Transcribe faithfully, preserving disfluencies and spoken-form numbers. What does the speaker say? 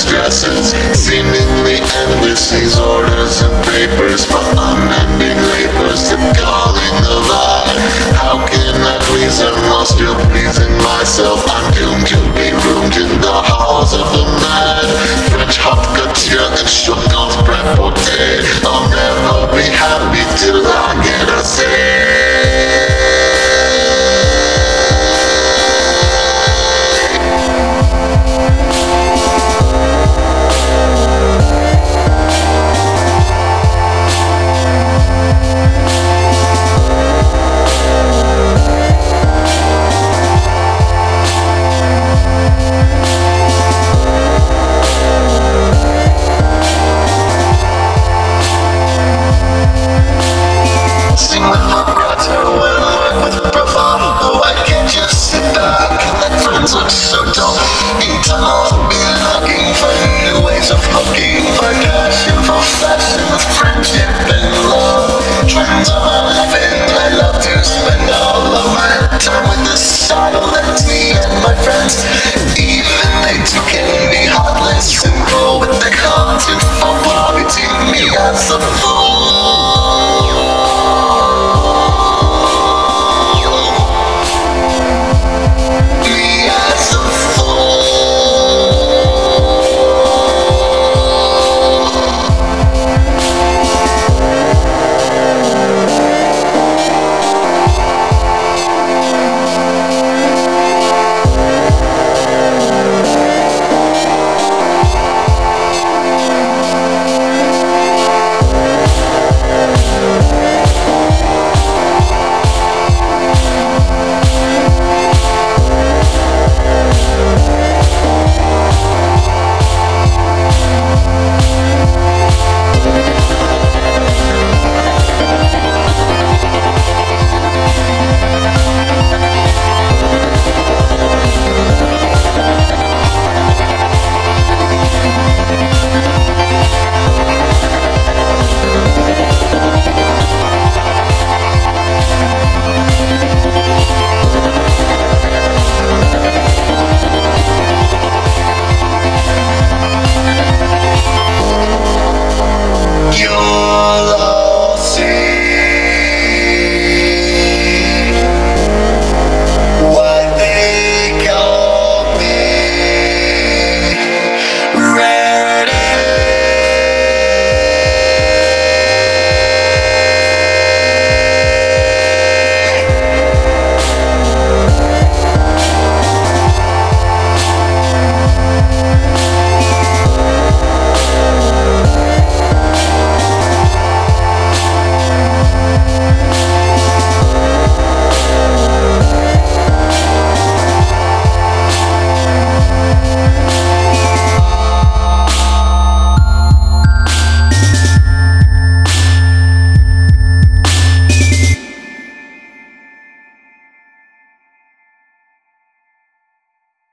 nice dresses, seemingly endless, these orders and papers, my unending labors, the calling of I. How can I please them while still pleasing myself? I'm doomed to be roomed in the halls of the mad. French hot couture and Chopin's prêt-à-porter. I'll never be happy till I get a say. Looks so dull. Each time I'll be looking for new ways of looking, for passion, for fashion, for friendship and love. Trends of my living, I love to spend all of my time with the style that's me and my friends. Even they too can be heartless and go with the content for poverty. Me as a fool.